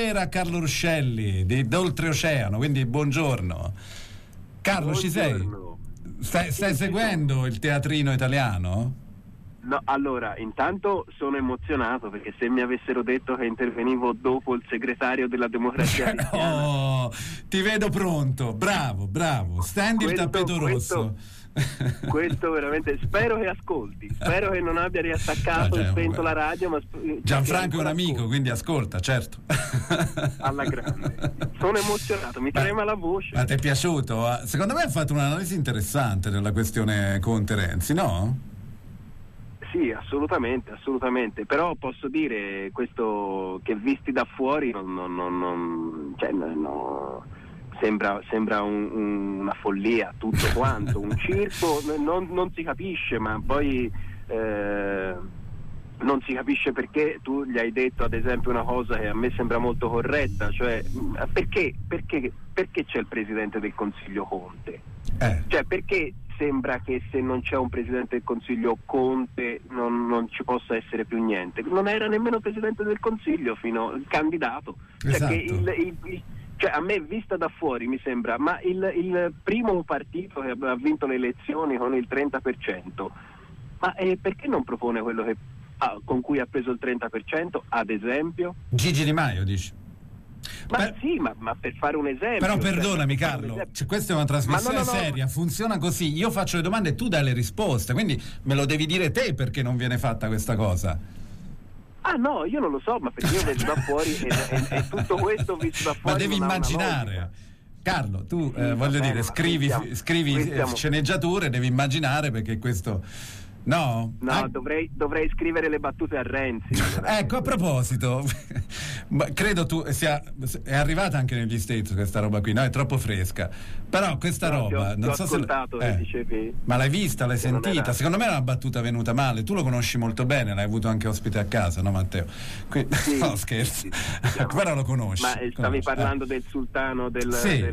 buonasera Carlo Ruscelli d'Oltreoceano, quindi buongiorno. Carlo, buongiorno. Ci sei? Stai seguendo il teatrino italiano? No, allora, intanto sono emozionato perché se mi avessero detto che intervenivo dopo il segretario della Democrazia Cristiana... Oh, ti vedo pronto, bravo, stendi il tappeto rosso. Questo veramente, spero che ascolti, spero che non abbia riattaccato e spento la radio, ma Gianfranco è un amico, quindi ascolta, certo. Alla grande, sono emozionato, mi trema la voce. Ma ti è piaciuto? Secondo me ha fatto un'analisi interessante della questione Conte-Renzi, no? Sì, assolutamente, però posso dire questo che visti da fuori sembra una follia tutto quanto, un circo, non si capisce, ma poi non si capisce perché tu gli hai detto ad esempio una cosa che a me sembra molto corretta, cioè perché c'è il Presidente del Consiglio Conte? Cioè perché sembra che se non c'è un Presidente del Consiglio Conte non ci possa essere più niente? Non era nemmeno Presidente del Consiglio fino al candidato, esatto. Cioè a me vista da fuori mi sembra, ma il primo partito che ha vinto le elezioni con il 30%, ma perché non propone quello con cui ha preso il 30%, ad esempio? Gigi Di Maio, dici? Sì, ma per fare un esempio. Però perdonami Carlo, questa è una trasmissione seria, funziona così, io faccio le domande e tu dai le risposte, quindi me lo devi dire te perché non viene fatta questa cosa. Ah no, io non lo so, ma perché io vedo da fuori e tutto questo visto da fuori. Ma devi immaginare, Carlo, tu voglio dire, scrivi sceneggiature, devi immaginare perché questo... No, dovrei scrivere le battute a Renzi. Ecco, a proposito, credo tu è arrivata anche negli States questa roba qui, no? È troppo fresca. Però questa roba, non so ascoltato, se dicevi. ma l'hai vista, l'hai sentita? Secondo me è una battuta venuta male. Tu lo conosci molto bene, l'hai avuto anche ospite a casa, no Matteo? Sì, no, scherzi. Sì, però lo conosci. Ma stavi parlando del sultano del sì.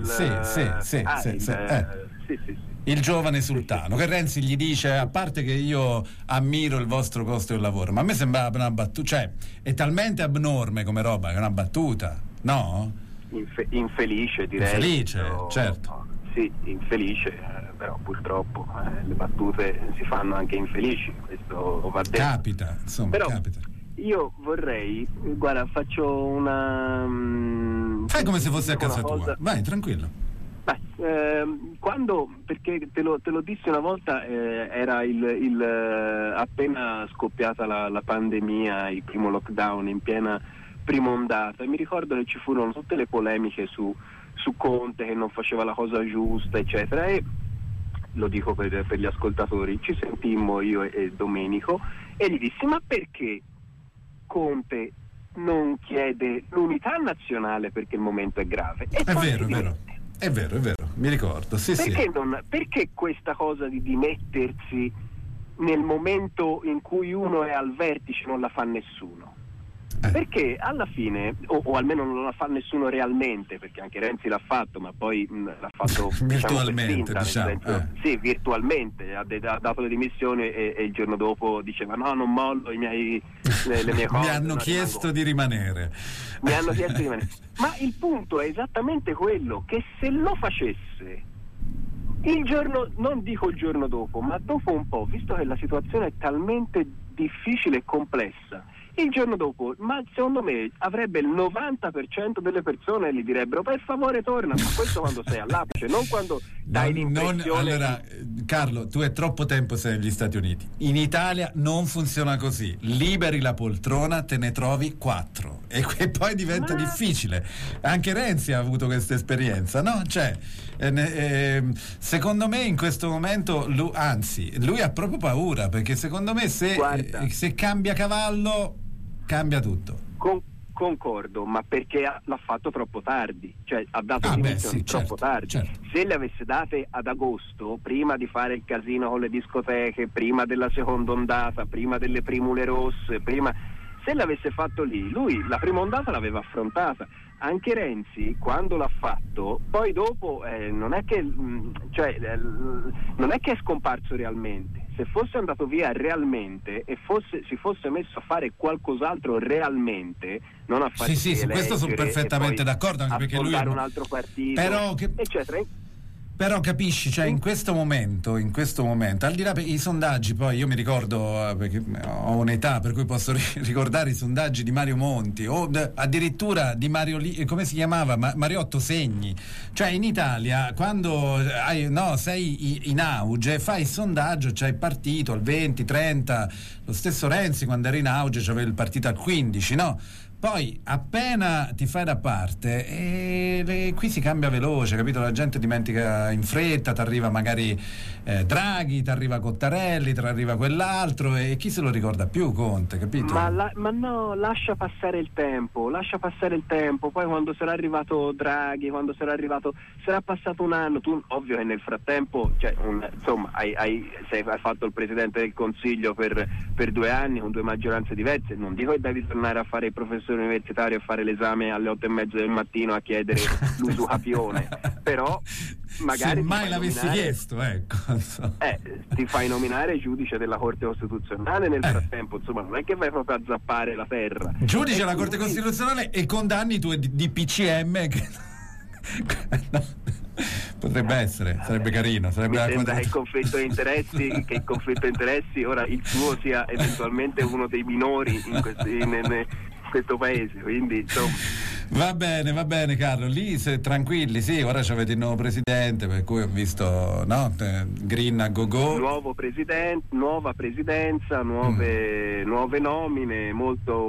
Il giovane sultano che Renzi gli dice, a parte che io ammiro il vostro costo del lavoro, ma a me sembrava una battuta, cioè è talmente abnorme come roba che è una battuta, no? Infelice, direi. Infelice, certo. Sì, infelice, però purtroppo le battute si fanno anche infelici, questo va detto. Capita, insomma, però, capita. Io vorrei, guarda, faccio una... Fai come se fosse a casa tua, vai, tranquillo. Quando, perché te lo dissi una volta, era appena scoppiata la pandemia, il primo lockdown in piena prima ondata, e mi ricordo che ci furono tutte le polemiche su Conte che non faceva la cosa giusta, eccetera, e lo dico per gli ascoltatori, ci sentimmo io e Domenico e gli dissi: ma perché Conte non chiede l'unità nazionale perché il momento è grave? È vero, mi ricordo. Perché questa cosa di dimettersi nel momento in cui uno è al vertice non la fa nessuno? Perché alla fine, o almeno non la fa nessuno realmente, perché anche Renzi l'ha fatto, ma poi l'ha fatto virtualmente, Sì, virtualmente, ha dato le dimissioni e il giorno dopo diceva: no, non mollo le mie cose. Mi hanno chiesto di rimanere. Ma il punto è esattamente quello, che se lo facesse non dico il giorno dopo, ma dopo un po', visto che la situazione è talmente difficile e complessa, il giorno dopo, ma secondo me avrebbe il 90% delle persone gli direbbero: per favore torna, ma questo quando sei all'apice, non quando dai l'impressione. Allora, Carlo, tu è troppo tempo sei negli Stati Uniti. In Italia non funziona così. Liberi la poltrona, te ne trovi 4 e poi diventa difficile. Anche Renzi ha avuto questa esperienza, no? Cioè, secondo me in questo momento lui ha proprio paura, perché secondo me se cambia cavallo cambia tutto. Concordo, ma perché l'ha fatto troppo tardi, cioè ha dato dimissioni troppo tardi. Certo. Se le avesse date ad agosto, prima di fare il casino con le discoteche, prima della seconda ondata, prima delle primule rosse, se l'avesse fatto lì, lui la prima ondata l'aveva affrontata. Anche Renzi, quando l'ha fatto, poi dopo non è che è scomparso realmente, se fosse andato via realmente e si fosse messo a fare qualcos'altro realmente, non a fare sì, su questo sono perfettamente d'accordo, anche perché lui un altro partito, eccetera. Però capisci, cioè in questo momento, al di là i sondaggi, poi io mi ricordo, perché ho un'età per cui posso ricordare i sondaggi di Mario Monti o addirittura di Mario come si chiamava? Mariotto Segni. Cioè in Italia quando sei in auge, fai il sondaggio, c'hai il partito al 20, 30, lo stesso Renzi quando era in auge c'aveva il partito al 15, no? Poi appena ti fai da parte qui si cambia veloce, capito? La gente dimentica in fretta, ti arriva magari Draghi, ti arriva Cottarelli, ti arriva quell'altro e chi se lo ricorda più Conte, capito? Ma no, lascia passare il tempo, poi quando sarà arrivato Draghi, sarà passato un anno, tu ovvio che nel frattempo, cioè, hai fatto il Presidente del Consiglio per 2 anni con 2 maggioranze diverse, non dico che devi tornare a fare il professore universitario a fare l'esame alle 8:30 del mattino a chiedere l'usucapione, però magari se mai l'avessi chiesto, ecco, ti fai nominare giudice della Corte Costituzionale nel frattempo, insomma non è che vai proprio a zappare la terra, giudice della Corte Costituzionale e condanni tu di PCM che no. Potrebbe essere, sarebbe carino, sarebbe mi sembra che il conflitto di interessi ora il tuo sia eventualmente uno dei minori in questo paese, quindi insomma. Va bene Carlo, lì tranquilli, sì, ora c'avete il nuovo presidente, per cui ho visto, no, Green a go-go. Nuovo presidente, nuova presidenza, nuove nomine, molto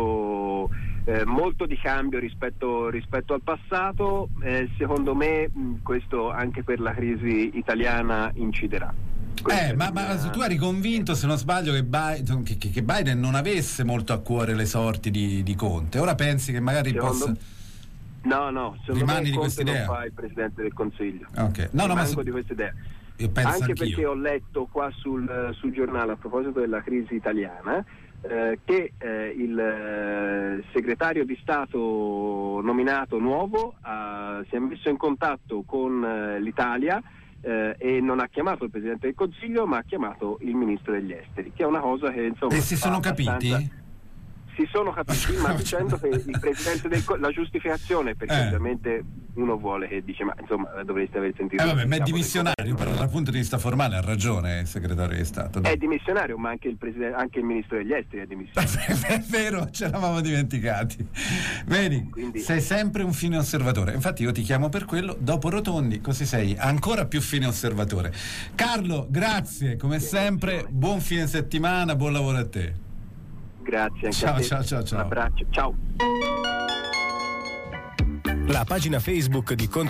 di cambio rispetto al passato, secondo me questo anche per la crisi italiana inciderà. Ma tu eri convinto, se non sbaglio, che Biden non avesse molto a cuore le sorti di Conte. Ora pensi che magari possa... No, rimani di questa idea? Non fa il Presidente del Consiglio. Okay. Rimango di questa idea. Io penso anche anch'io. Perché ho letto qua sul giornale a proposito della crisi italiana che il segretario di Stato nominato nuovo si è messo in contatto con l'Italia e non ha chiamato il Presidente del Consiglio ma ha chiamato il Ministro degli Esteri, che è una cosa che insomma... E si sono capiti? Si sono capiti, ma dicendo che il Presidente la giustificazione, perché ovviamente uno vuole che dice, ma insomma dovreste aver sentito... ma è dimissionario, però dal punto di vista formale ha ragione il segretario di Stato. È dimissionario, ma anche il Ministro degli Esteri è dimissionario. È vero, ce l'avamo dimenticati. Vedi, quindi... sei sempre un fine osservatore. Infatti io ti chiamo per quello, dopo Rotondi, così sei ancora più fine osservatore. Carlo, grazie, come sempre, buon fine settimana, buon lavoro a te. Grazie, anche ciao, a te. ciao. Un abbraccio, ciao. La pagina Facebook di